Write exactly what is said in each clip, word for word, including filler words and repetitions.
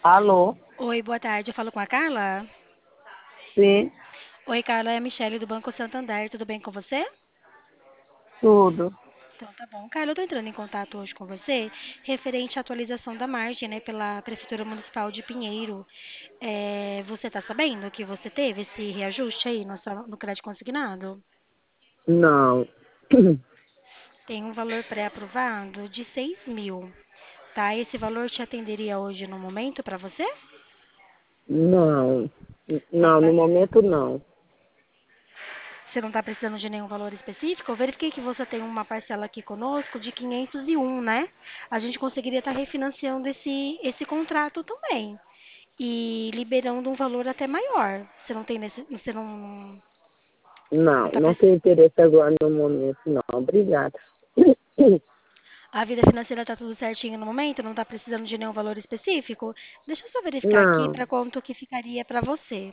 Alô? Oi, boa tarde. Eu falo com a Carla? Sim, Oi, Carla, é a Michelle do Banco Santander. Tudo bem com você? tudo. Então tá bom. Carla, eu tô entrando em contato hoje com você referente à atualização da margem, né, pela Prefeitura Municipal de Pinheiro. É, você tá sabendo que você teve esse reajuste aí no, sua- no crédito consignado? Não, Tem um valor pré-aprovado de seis mil, tá? Esse valor te atenderia hoje no momento para você? não, Tá, não, no tá. momento não. Você não está precisando de nenhum valor específico? Eu verifiquei que você tem uma parcela aqui conosco de quinhentos e um, né? A gente conseguiria estar refinanciando esse, esse contrato também e liberando um valor até maior. Você não tem nesse, você não não Não, tá não precisando. tenho interesse agora no momento, não. Obrigada. A vida financeira está tudo certinho no momento, não está precisando de nenhum valor específico? Deixa eu só verificar aqui Não, para quanto que ficaria para você.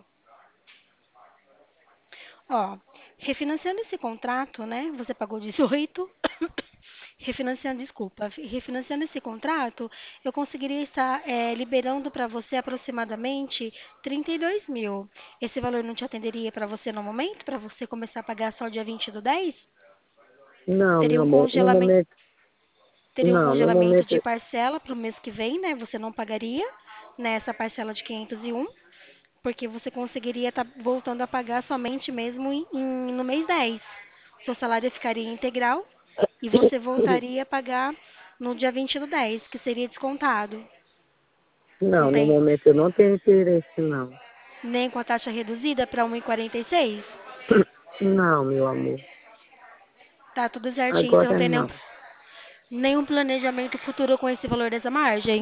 Ó, refinanciando esse contrato, né? Você pagou dezoito. Refinanciando, desculpa, refinanciando esse contrato, eu conseguiria estar eh, liberando para você aproximadamente trinta e dois mil. Esse valor não te atenderia para você no momento, para você começar a pagar só dia vinte do dez? não, Teria meu um amor, no congelamento, momento, teria um não, no congelamento de momento, parcela para o mês que vem, né? Você não pagaria nessa parcela de quinhentos e um, porque você conseguiria estar voltando a pagar somente mesmo em, em- no mês dez. Seu salário ficaria integral e você voltaria a pagar no dia vinte do dez, que seria descontado. Não não, no tem momento eu não tenho interesse, não. nem com a taxa reduzida para um e quarenta e seis? Não, meu amor, Tá tudo certinho, você não agora tem nenhum, não. nenhum planejamento futuro com esse valor dessa margem?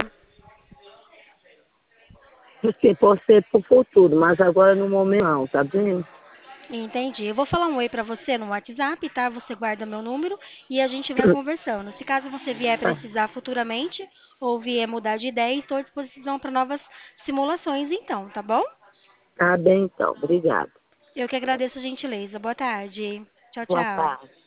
Porque pode ser pro futuro, mas agora no momento não, tá bem? Entendi. Eu vou falar um oi para você no WhatsApp, tá? Você guarda meu número e a gente vai conversando. Se caso você vier Tá, precisar futuramente ou vier mudar de ideia, estou à disposição para novas simulações, então, tá bom? tá bem então, obrigada. Eu que agradeço a gentileza. Boa tarde. Tchau, Boa tchau. tarde.